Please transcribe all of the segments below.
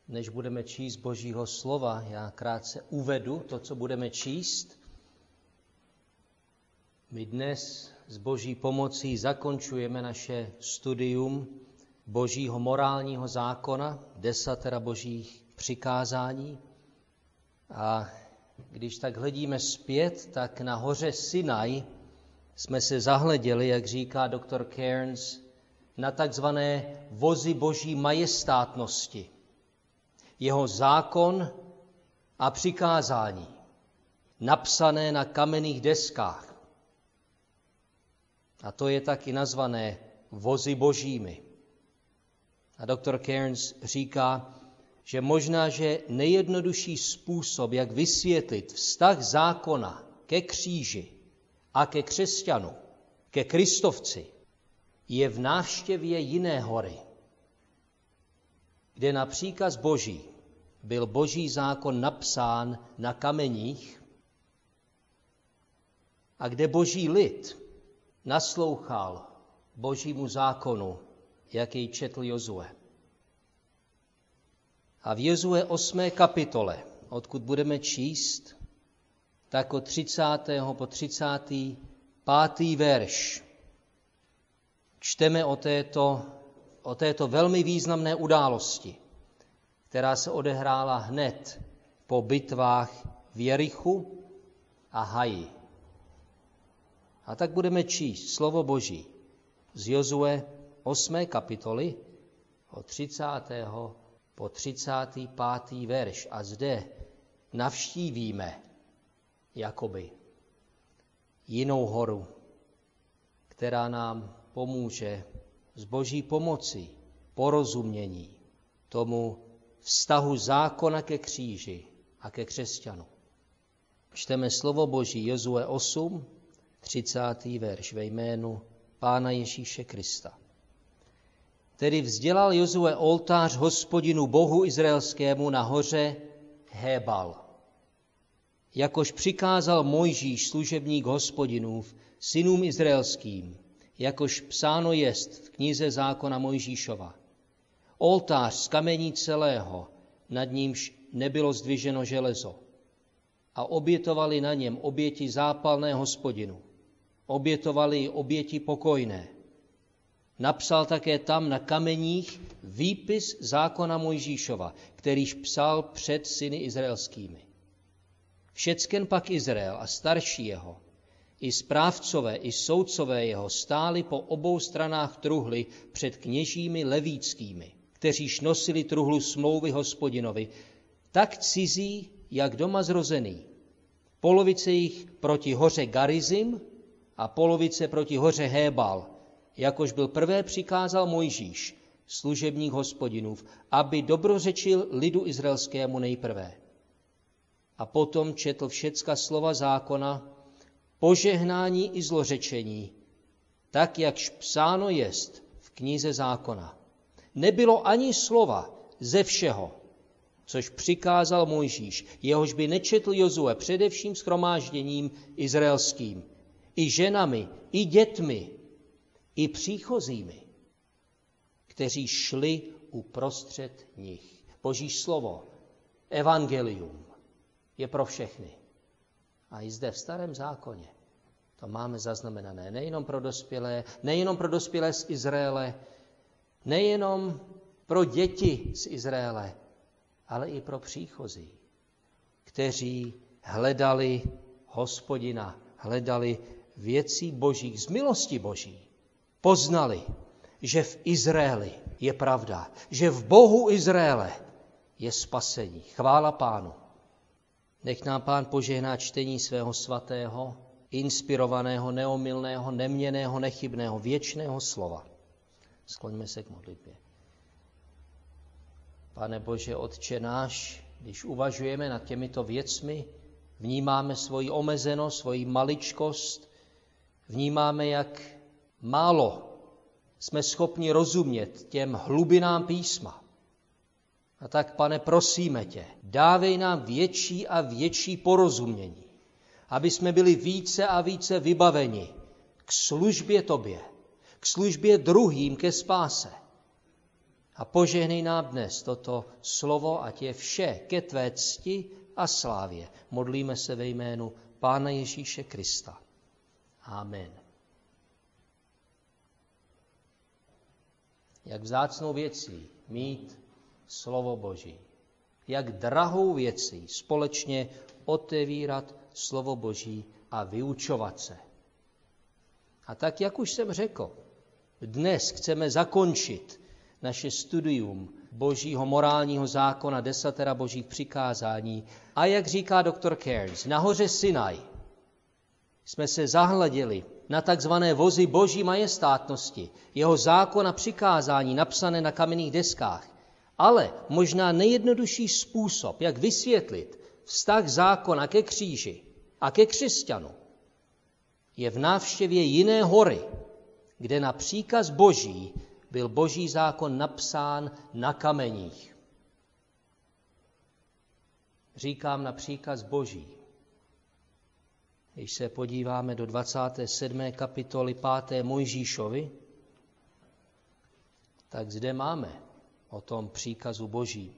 Než budeme číst Božího slova, já krátce uvedu to, co budeme číst. My dnes s Boží pomocí zakončujeme naše studium Božího morálního zákona, 10 Božích přikázání. A když tak hledíme zpět, tak na hoře Sinaj jsme se zahleděli, jak říká doktor Cairns, na takzvané vozy Boží majestátnosti. Jeho zákon a přikázání, napsané na kamenných deskách. A to je taky nazvané vozy božími. A doktor Cairns říká, že možná, že nejjednodušší způsob, jak vysvětlit vztah zákona ke kříži a ke křesťanu, ke Kristovci, je v návštěvě jiné hory, kde na příkaz Boží byl Boží zákon napsán na kameních a kde Boží lid naslouchal Božímu zákonu, jak jej četl Jozue. A v Jozue 8. kapitole, odkud budeme číst, tak od 30. po 35. verš čteme o této velmi významné události, která se odehrála hned po bitvách v Jerichu a Haji. A tak budeme číst slovo Boží z Jozue 8. kapitoly od 30. po 35. verš. A zde navštívíme jakoby jinou horu, která nám pomůže s Boží pomocí, porozumění tomu vztahu zákona ke kříži a ke křesťanu. Čteme slovo Boží Jozue 8, 30. verš ve jménu Pána Ježíše Krista. Tedy vzdělal Jozue oltář Hospodinu Bohu izraelskému na hoře Hébal, jakož přikázal Mojžíš, služebník Hospodinův, synům izraelským, jakož psáno jest v knize zákona Mojžíšova. Oltář z kamení celého, nad nímž nebylo zdviženo železo. A obětovali na něm oběti zápalné Hospodinu. Obětovali i oběti pokojné. Napsal také tam na kameních výpis zákona Mojžíšova, kterýž psal před syny izraelskými. Všecken pak Izrael a starší jeho, i správcové, i soudcové jeho stáli po obou stranách truhly před kněžími levíckými, kteříž nosili truhlu smlouvy Hospodinovi, tak cizí, jak doma zrozený. Polovice jich proti hoře Garizim a polovice proti hoře Hébal, jakož byl prvé přikázal Mojžíš, služebník Hospodinův, aby dobrořečil lidu izraelskému nejprve. A potom četl všecka slova zákona, požehnání i zlořečení, tak jakž psáno jest v knize zákona. Nebylo ani slova ze všeho, což přikázal Mojžíš, jehož by nečetl Jozue především shromážděním izraelským, i ženami, i dětmi, i příchozími, kteří šli uprostřed nich. Boží slovo, evangelium, je pro všechny. A i zde v Starém zákoně to máme zaznamenané nejenom pro dospělé z Izraele, nejenom pro děti z Izraele, ale i pro příchozí, kteří hledali Hospodina, hledali věcí božích, z milosti boží. Poznali, že v Izraeli je pravda, že v Bohu Izraele je spasení. Chvála Pánu. Nech nám Pán požehná čtení svého svatého, inspirovaného, neomylného, neměnného, nechybného, věčného slova. Skloňme se k modlitbě. Pane Bože, Otče náš, když uvažujeme nad těmito věcmi, vnímáme svoji omezenost, svoji maličkost, vnímáme, jak málo jsme schopni rozumět těm hlubinám písma. A tak, Pane, prosíme tě, dávej nám větší a větší porozumění, aby jsme byli více a více vybaveni k službě tobě, k službě druhým, ke spáse. A požehnej nám dnes toto slovo, ať je vše ke tvé cti a slávě. Modlíme se ve jménu Pána Ježíše Krista. Amen. Jak vzácnou věcí mít slovo Boží. Jak drahou věcí společně otevírat slovo Boží a vyučovat se. A tak, jak už jsem řekl, dnes chceme zakončit naše studium Božího morálního zákona, desatera Božích přikázání. A jak říká doktor Cairns, na hoře Sinaj jsme se zahleděli na takzvané vozy Boží majestátnosti, jeho zákon a přikázání napsané na kamenných deskách. Ale možná nejjednodušší způsob, jak vysvětlit vztah zákona ke kříži a ke křesťanu, je v návštěvě jiné hory, kde na příkaz Boží byl Boží zákon napsán na kameních. Říkám na příkaz Boží. Když se podíváme do 27. kapitoly 5. Mojžíšovi, tak zde máme o tom příkazu Boží.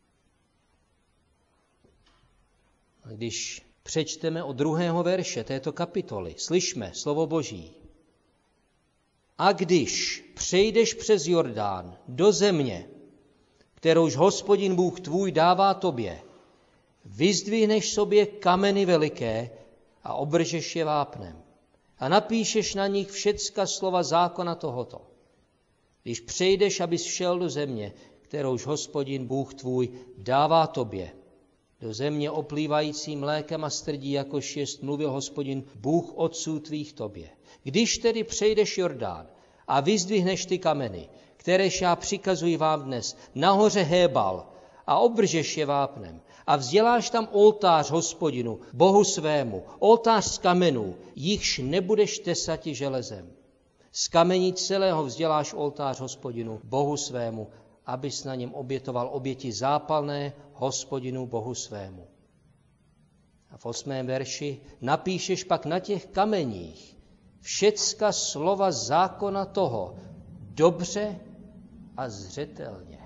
A když přečteme od 2. verše této kapitoly, slyšme slovo Boží. A když přejdeš přes Jordán do země, kterouž Hospodin Bůh tvůj dává tobě, vyzdvihneš sobě kameny veliké a obržeš je vápnem a napíšeš na nich všecka slova zákona tohoto. Když přejdeš, abys šel do země, kterouž Hospodin Bůh tvůj dává tobě, do země oplývající mlékem a strdí, jakož jest mluvil Hospodin Bůh otců tvých tobě. Když tedy přejdeš Jordán a vyzdvihneš ty kameny, kteréž já přikazuji vám dnes, nahoře Hébal a obržeš je vápnem a vzděláš tam oltář Hospodinu, Bohu svému, oltář z kamenů, jichž nebudeš tesati železem. Z kamení celého vzděláš oltář Hospodinu, Bohu svému, abys na něm obětoval oběti zápalné Hospodinu, Bohu svému. A v 8. verši napíšeš pak na těch kameních všecka slova zákona toho dobře a zřetelně.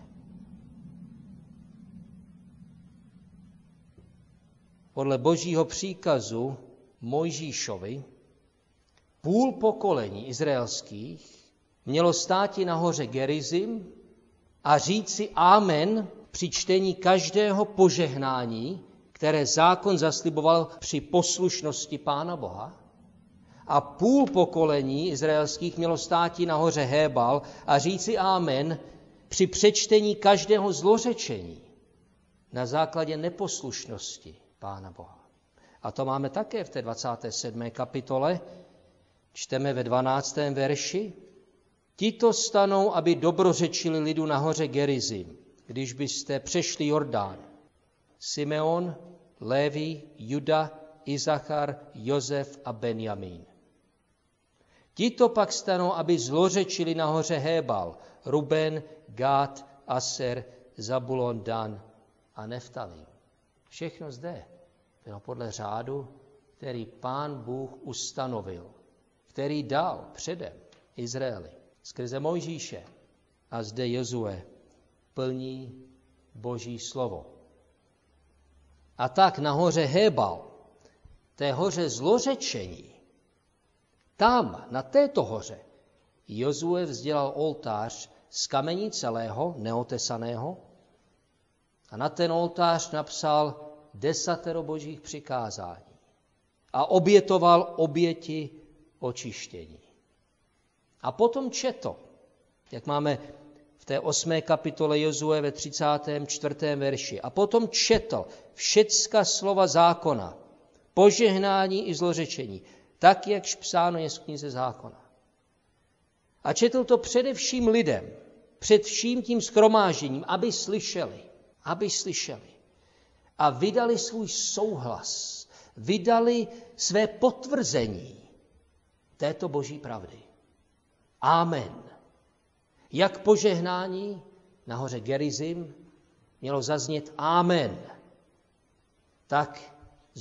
Podle Božího příkazu Mojžíšovi půl pokolení izraelských mělo státi na hoře Gerizim a říci amen při čtení každého požehnání, které zákon zasliboval při poslušnosti Pána Boha. A půl pokolení izraelských mělo státi na hoře Hébal a říci amen při přečtení každého zlořečení na základě neposlušnosti Pána Boha. A to máme také v té 27. kapitole. Čteme ve 12. verši. Tito stanou, aby dobrořečili lidu na hoře Gerizim, když byste přešli Jordán. Simeon, Lévi, Juda, Izachar, Josef a Benjamín. Tito pak stanou, aby zlořečili na hoře Hébal, Ruben, Gád, Aser, Zabulon, Dan a Neftalím. Všechno zde bylo podle řádu, který Pán Bůh ustanovil, který dal předem Izraeli skrze Mojžíše. A zde Jozue plní Boží slovo. A tak na hoře Hébal, té hoře zlořečení, tam, na této hoře, Jozue vzdělal oltář z kamení celého, neotesaného, a na ten oltář napsal 10 Božích přikázání a obětoval oběti očištění. A potom četl, jak máme v té 8. kapitole Jozue ve 34. verši, a potom četl všecka slova zákona, požehnání i zlořečení, tak, jakž psáno je v knize zákona. A četl to především lidem, před vším tím shromážděním, aby slyšeli. A vydali svůj souhlas, vydali své potvrzení této Boží pravdy. Amen. Jak požehnání na hoře Gerizim mělo zaznět amen, tak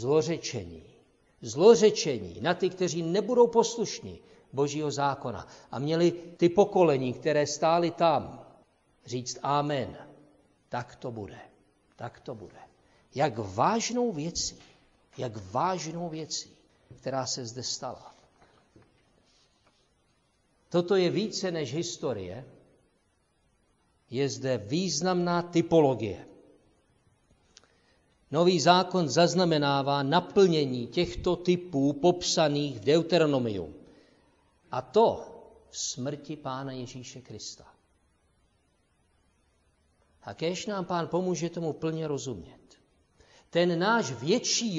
zlořečení na ty, kteří nebudou poslušní Božího zákona a měli ty pokolení, které stály tam říct amen. Tak to bude. Tak to bude. Jak vážnou věcí, která se zde stala. Toto je více než historie. Je zde významná typologie. Nový zákon zaznamenává naplnění těchto typů popsaných v Deuteronomiu. A to v smrti Pána Ježíše Krista. A kéž nám Pán pomůže tomu plně rozumět. Ten náš větší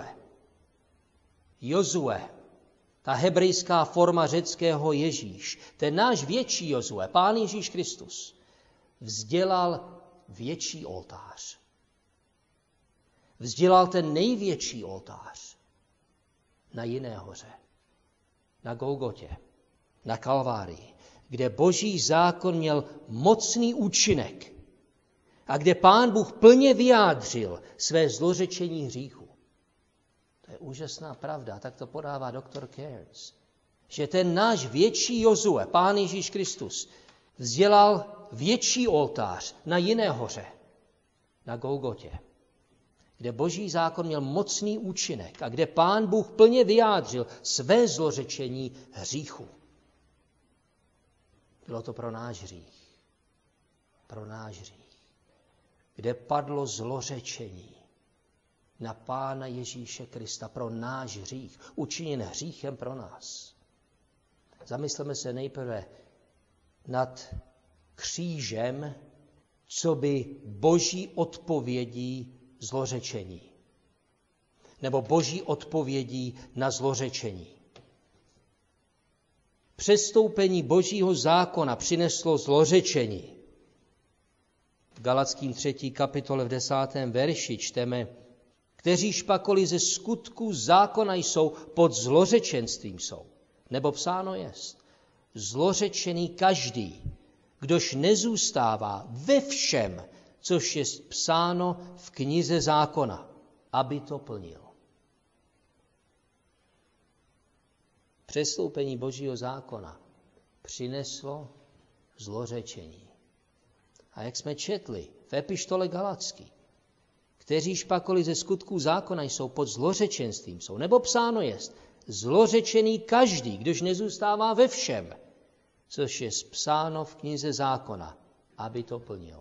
Jozue, ta hebrejská forma řeckého Ježíš, ten náš větší Jozue, Pán Ježíš Kristus, vzdělal větší oltář. Vzdělal ten největší oltář na jiné hoře, na Golgotě, na Kalvárii, kde Boží zákon měl mocný účinek a kde Pán Bůh plně vyjádřil své zlořečení hříchu. To je úžasná pravda, tak to podává doktor Cairns, že ten náš větší Jozue, Pán Ježíš Kristus, vzdělal větší oltář na jiné hoře, na Golgotě, kde Boží zákon měl mocný účinek a kde Pán Bůh plně vyjádřil své zlořečení hříchu. Bylo to pro náš hřích. Pro náš hřích. Kde padlo zlořečení na Pána Ježíše Krista pro náš hřích, učiněn hříchem pro nás. Zamysleme se nejprve nad křížem, co by Boží odpovědí zlořečení. Nebo Boží odpovědí na zlořečení. Přestoupení Božího zákona přineslo zlořečení. V Galatským 3. kapitole v 10. verši čteme: kteříž pakoli ze skutků zákona jsou, pod zlořečenstvím jsou. Nebo psáno jest: zlořečený každý, kdož nezůstává ve všem, což je psáno v knize zákona, aby to plnil. Přestoupení Božího zákona přineslo zlořečení. A jak jsme četli v epištole Galatský, kteříž pakoli ze skutků zákona jsou, pod zlořečenstvím jsou. Nebo psáno jest: zlořečený každý, kdož nezůstává ve všem, což je psáno v knize zákona, aby to plnil.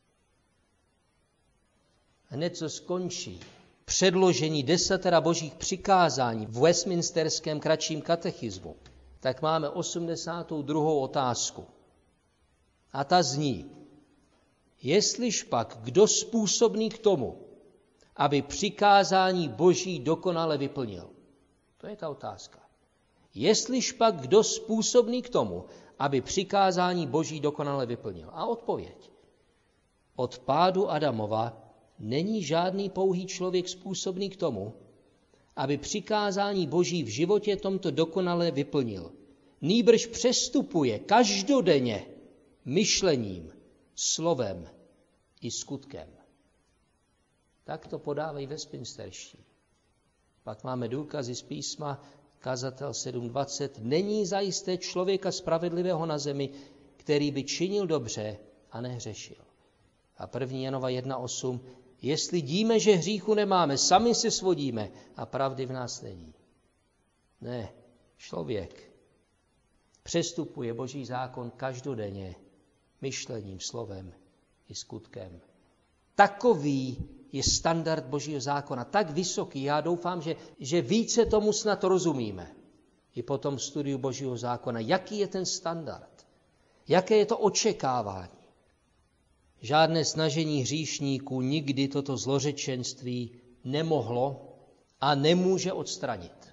Hned co skončí předložení 10 Božích přikázání v Westminsterském kratším katechismu, tak máme 82. otázku. A ta zní: jestliž pak kdo způsobný k tomu, aby přikázání Boží dokonale vyplnil? To je ta otázka. Jestliž pak kdo způsobný k tomu, aby přikázání Boží dokonale vyplnil? A odpověď: od pádu Adamova není žádný pouhý člověk způsobný k tomu, aby přikázání Boží v životě tomto dokonale vyplnil. Nýbrž přestupuje každodenně myšlením, slovem i skutkem. Tak to podávají Westminsterští. Pak máme důkazy z písma, kazatel 7.20. Není zajisté člověka spravedlivého na zemi, který by činil dobře a nehřešil. A 1. Janova 1.8. Jestli díme, že hříchu nemáme, sami se svodíme a pravdy v nás není. Ne, člověk přestupuje Boží zákon každodenně myšlením, slovem i skutkem. Takový je standard Božího zákona, tak vysoký. Já doufám, že více tomu snad rozumíme. I po tom studiu Božího zákona. Jaký je ten standard? Jaké je to očekávání? Žádné snažení hříšníků nikdy toto zlořečenství nemohlo a nemůže odstranit.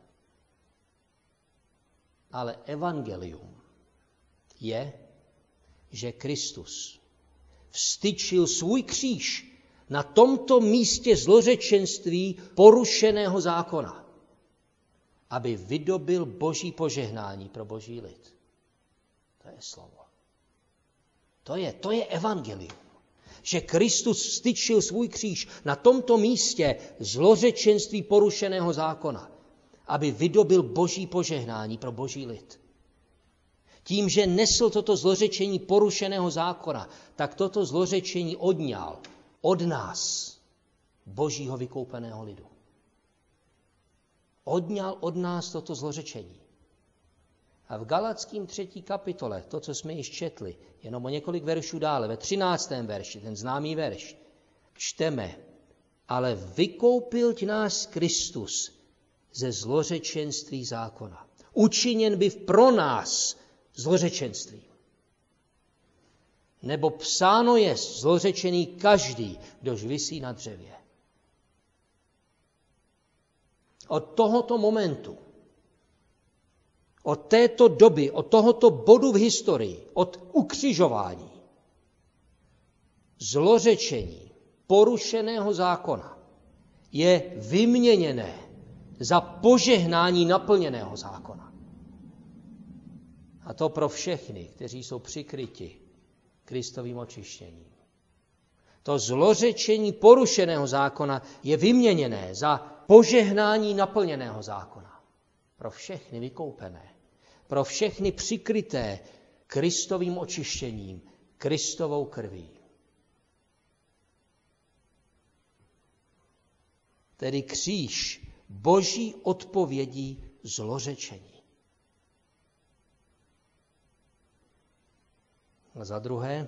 Ale evangelium je, že Kristus vztyčil svůj kříž na tomto místě zlořečenství porušeného zákona, aby vydobyl Boží požehnání pro Boží lid. To je slovo. To je evangelium. Že Kristus vztyčil svůj kříž na tomto místě zlořečenství porušeného zákona, aby vydobyl Boží požehnání pro Boží lid. Tím, že nesl toto zlořečení porušeného zákona, tak toto zlořečení odňal od nás, Božího vykoupeného lidu. Odňal od nás toto zlořečení. A v Galatským 3. kapitole, to, co jsme již četli, jenom o několik veršů dále, ve 13. verši, ten známý verš, čteme: ale vykoupil nás Kristus ze zlořečenství zákona. Učiněn by pro nás zlořečenstvím. Nebo psáno je zlořečený každý, kdož visí na dřevě. Od tohoto momentu, od této doby, od tohoto bodu v historii, od ukřižování, zlořečení porušeného zákona je vyměněné za požehnání naplněného zákona. A to pro všechny, kteří jsou přikryti Kristovým očištěním. To zlořečení porušeného zákona je vyměněné za požehnání naplněného zákona. Pro všechny vykoupené. Pro všechny přikryté Kristovým očištěním, Kristovou krví. Tedy kříž Boží odpovědí zlořečení. A za druhé,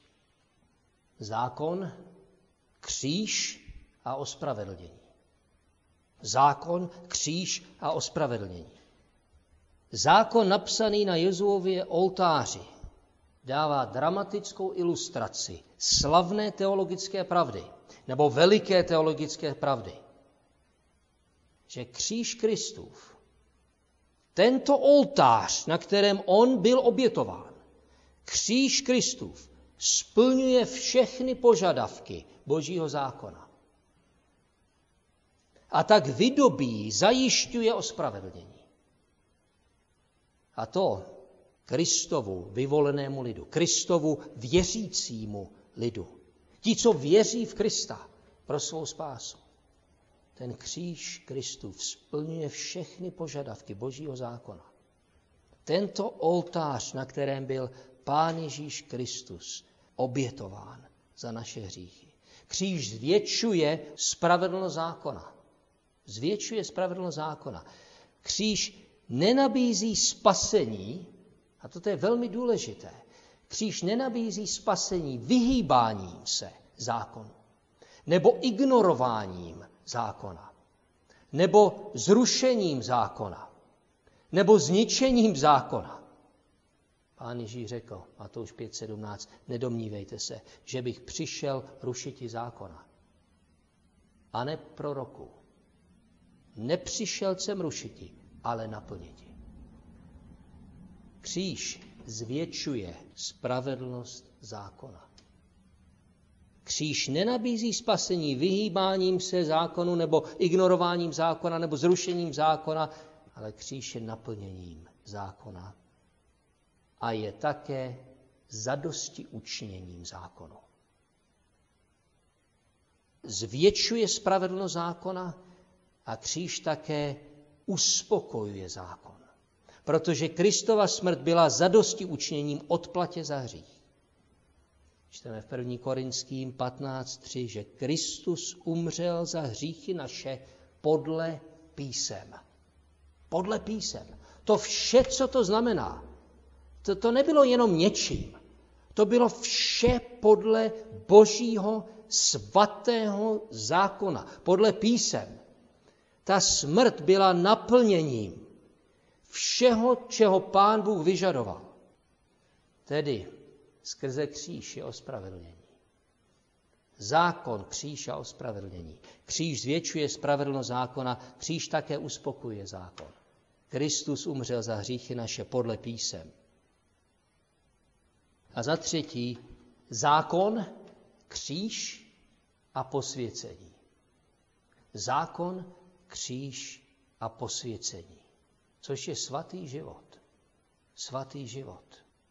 zákon, kříž a ospravedlnění. Zákon, kříž a ospravedlnění. Zákon napsaný na Jezuově oltáři dává dramatickou ilustraci slavné teologické pravdy, nebo veliké teologické pravdy, že kříž Kristův, tento oltář, na kterém on byl obětován, kříž Kristův splňuje všechny požadavky Božího zákona. A tak vydobí, zajišťuje ospravedlnění. A to Kristovu vyvolenému lidu, Kristovu věřícímu lidu. Ti, co věří v Krista pro svou spásu. Ten kříž Kristův splňuje všechny požadavky Božího zákona. Tento oltář, na kterém byl Pán Ježíš Kristus obětován za naše hříchy. Kříž zvětšuje spravedlnost zákona. Zvětšuje spravedlnost zákona. Kříž nenabízí spasení, a toto je velmi důležité, kříž nenabízí spasení vyhýbáním se zákonu, nebo ignorováním zákona, nebo zrušením zákona, nebo zničením zákona. Pán Ježíš řekl, Matouš 5:17, nedomnívejte se, že bych přišel rušiti zákona. A ne proroků. Nepřišel jsem rušiti, ale naplniti. Kříž zvětšuje spravedlnost zákona. Kříž nenabízí spasení vyhýbáním se zákonu, nebo ignorováním zákona, nebo zrušením zákona, ale kříž je naplněním zákona. A je také zadosti učiněním zákonu. Zvětšuje spravedlnost zákona a kříž také uspokojuje zákon. Protože Kristova smrt byla zadosti učiněním odplatě za hřích. Čteme v 1. Korinským 15:3, že Kristus umřel za hříchy naše podle písem. Podle písem. To vše, co to znamená, to nebylo jenom něčím. To bylo vše podle Božího svatého zákona, podle písem. Ta smrt byla naplněním všeho, čeho Pán Bůh vyžadoval. Tedy skrze kříž je ospravedlnění. Zákon, kříž a ospravedlnění. Kříž zvětšuje spravedlnost zákona, kříž také uspokojuje zákon. Kristus umřel za hříchy naše podle písem. A za třetí, zákon, kříž a posvěcení. Zákon, kříž a posvěcení. Což je svatý život. Svatý život.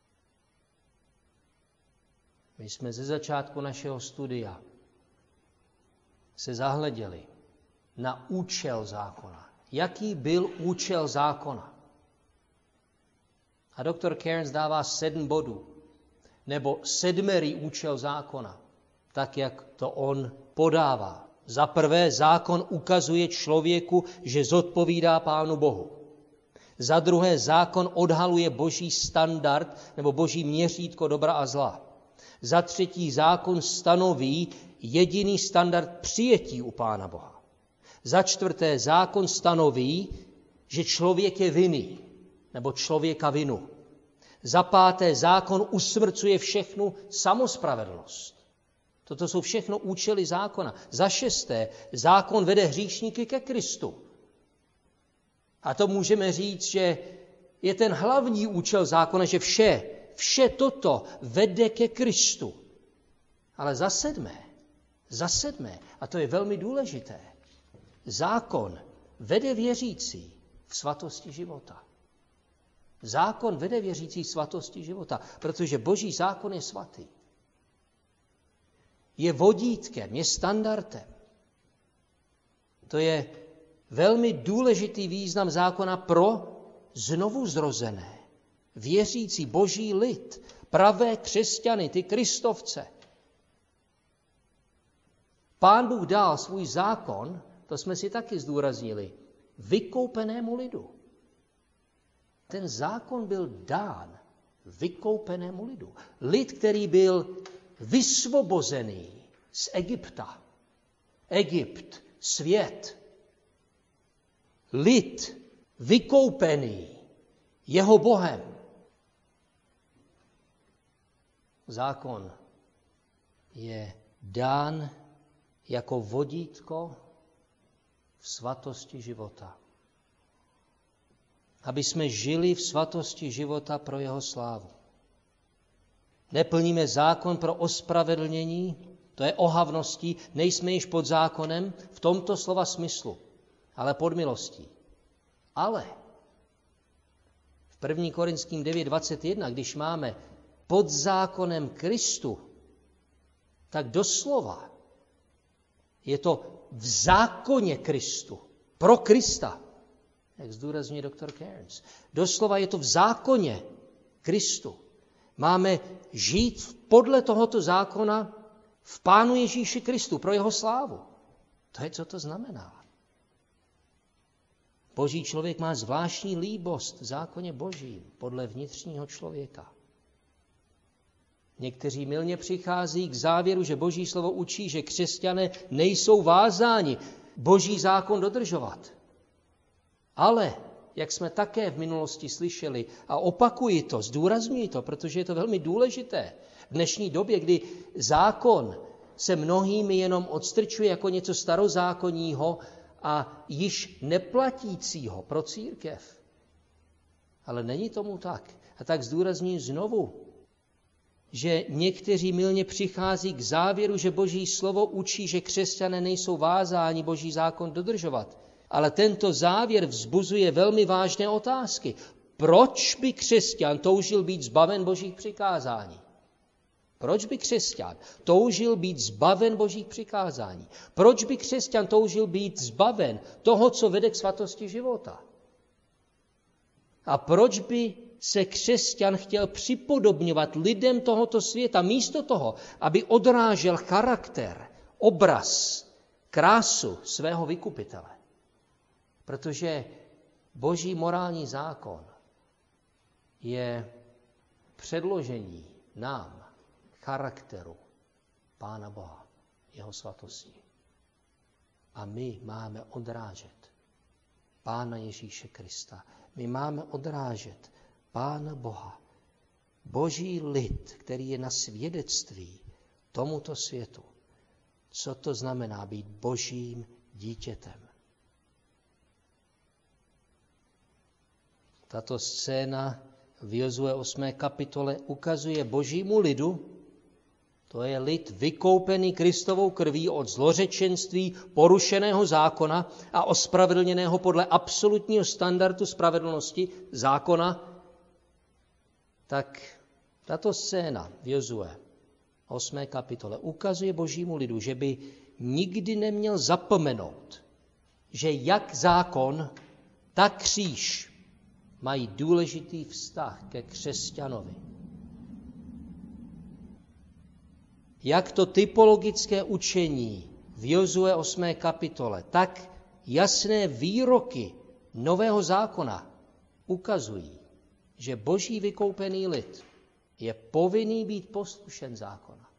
My jsme ze začátku našeho studia se zahleděli na účel zákona. Jaký byl účel zákona? A doktor Cairns dává 7 bodů, nebo 7. účel zákona, tak jak to on podává. Za prvé, zákon ukazuje člověku, že zodpovídá Pánu Bohu. Za druhé, zákon odhaluje boží standard nebo boží měřítko dobra a zla. Za třetí, zákon stanoví jediný standard přijetí u Pána Boha. Za čtvrté, zákon stanoví, že člověk je vinný, nebo člověka vinu. Za páté, zákon usmrcuje všechnu samospravedlnost. Toto jsou všechno účely zákona. Za šesté, zákon vede hříšníky ke Kristu. A to můžeme říct, že je ten hlavní účel zákona, že vše toto vede ke Kristu. Ale za sedmé, a to je velmi důležité, zákon vede věřící v svatosti života. Zákon vede věřící v svatosti života, protože boží zákon je svatý. Je vodítkem, je standardem. To je velmi důležitý význam zákona pro znovuzrozené, věřící boží lid, pravé křesťany, ty kristovce. Pán Bůh dal svůj zákon, to jsme si taky zdůraznili, vykoupenému lidu. Ten zákon byl dán vykoupenému lidu. Lid, který byl vysvobozený z Egypta. Egypt, svět. Lid vykoupený jeho Bohem. Zákon je dán jako vodítko v svatosti života. Aby jsme žili v svatosti života pro jeho slávu. Neplníme zákon pro ospravedlnění, to je ohavností, nejsme již pod zákonem v tomto slova smyslu, ale pod milostí. Ale v 1. Korinským 9:21, když máme pod zákonem Kristu, tak doslova je to v zákoně Kristu, pro Krista, jak zdůrazňuje doktor Cairns. Doslova je to v zákoně Kristu. Máme žít podle tohoto zákona v Pánu Ježíši Kristu pro jeho slávu. To je, co to znamená. Boží člověk má zvláštní líbost v zákoně božím podle vnitřního člověka. Někteří mylně přichází k závěru, že boží slovo učí, že křesťané nejsou vázáni boží zákon dodržovat. Ale, jak jsme také v minulosti slyšeli, a opakuji to, zdůrazňuji to, protože je to velmi důležité, v dnešní době, kdy zákon se mnohými jenom odstrčuje jako něco starozákonního a již neplatícího pro církev. Ale není tomu tak. A tak zdůrazňuji znovu, že někteří mylně přichází k závěru, že boží slovo učí, že křesťané nejsou vázáni boží zákon dodržovat. Ale tento závěr vzbuzuje velmi vážné otázky. Proč by křesťan toužil být zbaven božích přikázání? Proč by křesťan toužil být zbaven božích přikázání? Proč by křesťan toužil být zbaven toho, co vede k svatosti života? A proč by se křesťan chtěl připodobňovat lidem tohoto světa místo toho, aby odrážel charakter, obraz, krásu svého vykupitele? Protože boží morální zákon je předložení nám charakteru Pána Boha, jeho svatosti. A my máme odrážet Pána Ježíše Krista. My máme odrážet Pána Boha, boží lid, který je na svědectví tomuto světu. Co to znamená být božím dítětem? Tato scéna v Jozue 8. kapitole ukazuje božímu lidu, to je lid vykoupený Kristovou krví od zlořečenství porušeného zákona a ospravedlněného podle absolutního standardu spravedlnosti zákona, tak tato scéna v Jozue 8. kapitole ukazuje božímu lidu, že by nikdy neměl zapomenout, že jak zákon, tak kříž mají důležitý vztah ke křesťanovi. Jak to typologické učení v Jozue 8. kapitole, tak jasné výroky Nového zákona ukazují, že Boží vykoupený lid je povinný být poslušen zákona.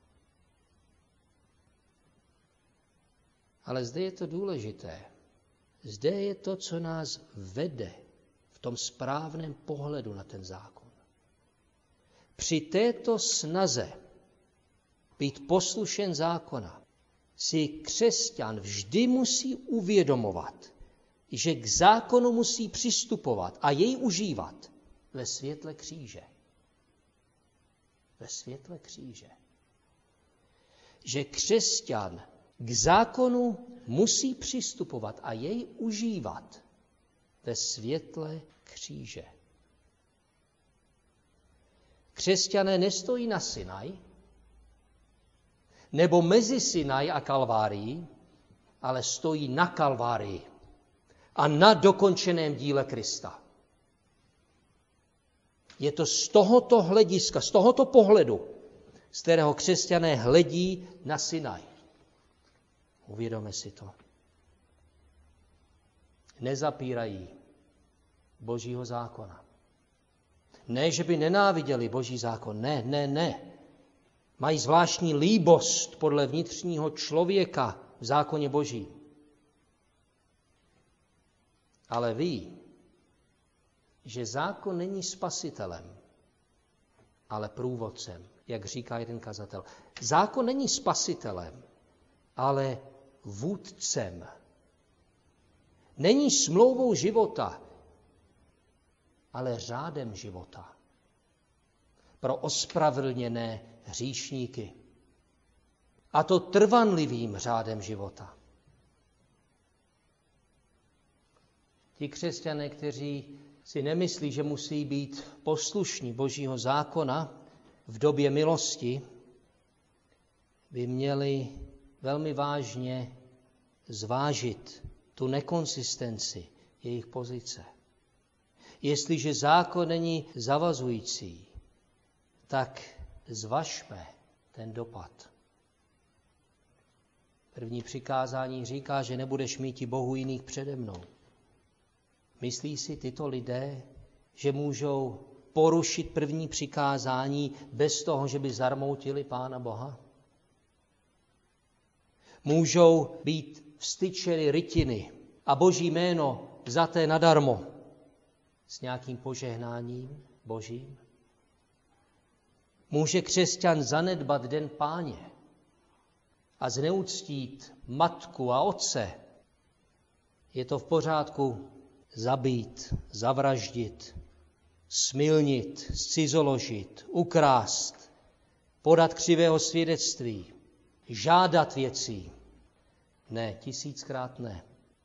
Ale zde je to důležité. Zde je to, co nás vede v tom správném pohledu na ten zákon. Při této snaze být poslušen zákona si křesťan vždy musí uvědomovat, že k zákonu musí přistupovat a jej užívat ve světle kříže. Ve světle kříže. Že křesťan k zákonu musí přistupovat a jej užívat ve světle kříže. Křesťané nestojí na Sinaj, nebo mezi Sinaj a Kalvárií, ale stojí na Kalvárii a na dokončeném díle Krista. Je to z tohoto hlediska, z tohoto pohledu, z kterého křesťané hledí na Sinaj. Uvědomme si to. Nezapírají Božího zákona. Ne, že by nenáviděli Boží zákon. Ne. Mají zvláštní líbost podle vnitřního člověka v zákoně Boží. Ale ví, že zákon není spasitelem, ale průvodcem, jak říká jeden kazatel. Zákon není spasitelem, ale vůdcem. Není smlouvou života, ale řádem života. Pro ospravedlněné hříšníky. A to trvanlivým řádem života. Ti křesťané, kteří si nemyslí, že musí být poslušní Božího zákona v době milosti, by měli velmi vážně zvážit tu nekonsistenci jejich pozice. Jestliže zákon není zavazující, tak zvažme ten dopad. První přikázání říká, že nebudeš mít bohů jiných přede mnou. Myslí si tyto lidé, že můžou porušit první přikázání bez toho, že by zarmoutili Pána Boha? Můžou být vstyčeny rytiny a Boží jméno vzaté nadarmo s nějakým požehnáním Božím? Může křesťan zanedbat den Páně a zneuctít matku a otce? Je to v pořádku zabít, zavraždit, smilnit, zcizoložit, ukrást, podat křivého svědectví, žádat věcí? Ne, 1000krát ne.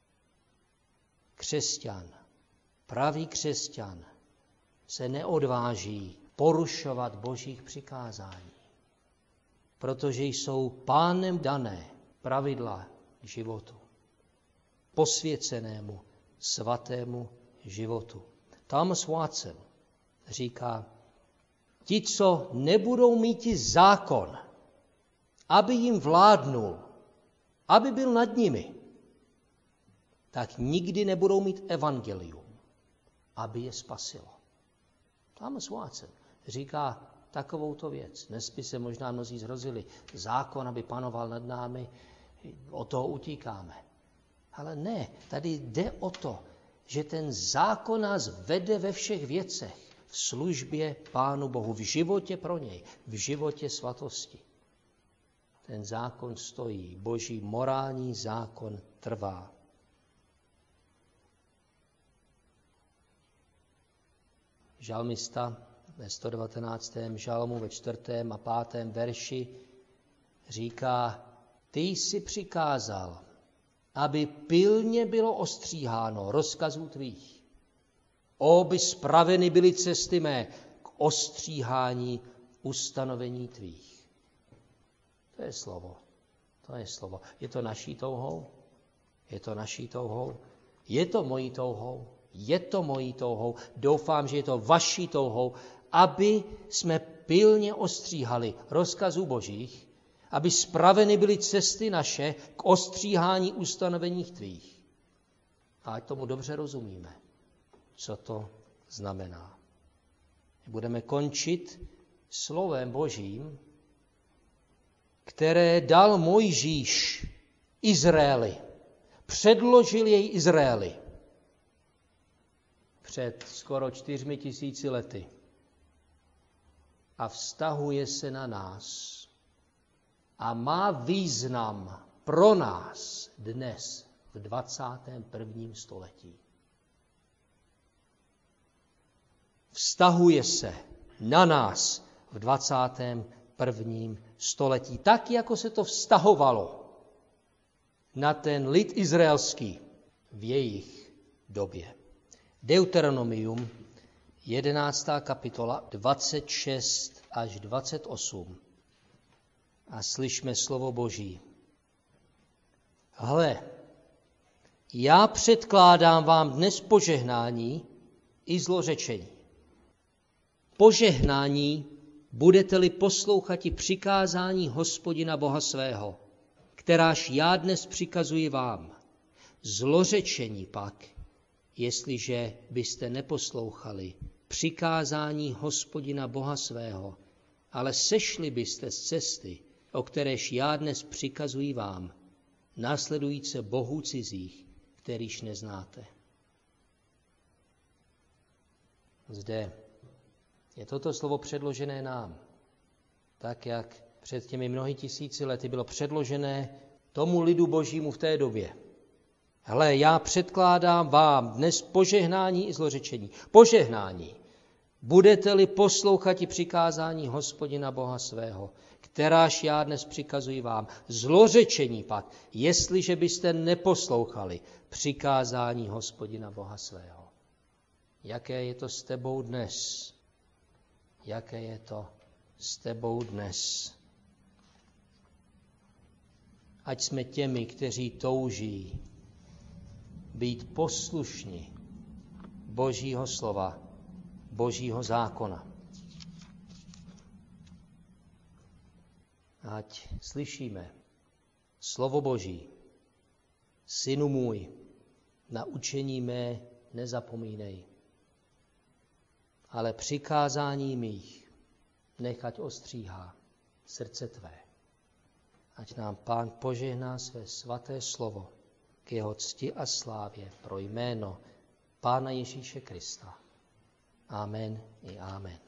Křesťan, pravý křesťan se neodváží porušovat Božích přikázání, protože jsou Pánem dané pravidla životu, posvěcenému, svatému životu. Thomas Watson říká, ti, co nebudou mít zákon, aby jim vládnul, aby byl nad nimi, tak nikdy nebudou mít evangelium, aby je spasilo. Thomas Watson říká takovouto věc. Dnes by se možná mnozí zhrozili. Zákon, aby panoval nad námi, od toho utíkáme. Ale ne, tady jde o to, že ten zákon nás vede ve všech věcech v službě Pánu Bohu, v životě pro něj, v životě svatosti. Ten zákon stojí, Boží morální zákon trvá. Žalmista ve 119. žalmu ve 4. a 5. verši říká, ty jsi přikázal, aby pilně bylo ostříháno rozkazů tvých. Oby spraveny byly cesty mé k ostříhání ustanovení tvých. To je slovo. To je slovo. Je to naší touhou? Je to naší touhou? Je to mojí touhou? Je to mojí touhou, doufám, že je to vaší touhou, aby jsme pilně ostříhali rozkazů Božích, aby spraveny byly cesty naše k ostříhání ustanoveních tvých. A ať tomu dobře rozumíme, co to znamená. Budeme končit slovem Božím, které dal Mojžíš Izraeli. Předložil jej Izraeli před skoro 4000 lety. A vztahuje se na nás. A má význam pro nás dnes v 21. století. Vztahuje se na nás v 21. století. Tak, jako se to vztahovalo na ten lid izraelský v jejich době. Deuteronomium, 11. kapitola, 26 až 28. A slyšme slovo Boží. Hle, já předkládám vám dnes požehnání i zlořečení. Požehnání, budete-li poslouchati přikázání Hospodina Boha svého, kteráž já dnes přikazuji vám. Zlořečení pak, jestliže byste neposlouchali přikázání Hospodina Boha svého, ale sešli byste z cesty, o kteréž já dnes přikazuji vám, následujíce bohů cizích, kterýž neznáte. Zde je toto slovo předložené nám, tak jak před těmi mnohy tisíci lety bylo předložené tomu lidu Božímu v té době. Hle, já předkládám vám dnes požehnání i zlořečení. Požehnání. Budete-li poslouchati přikázání Hospodina Boha svého, kteráž já dnes přikazuji vám. Zlořečení pak, jestliže byste neposlouchali přikázání Hospodina Boha svého. Jaké je to s tebou dnes? Jaké je to s tebou dnes? Ať jsme těmi, kteří touží být poslušní Božího slova, Božího zákona. Ať slyšíme slovo Boží. Synu můj, na učení mé nezapomínej, ale přikázání mých nechať ostříhá srdce tvé. Ať nám Pán požehná své svaté slovo k jeho cti a slávě pro jméno Pána Ježíše Krista. Amen i amen.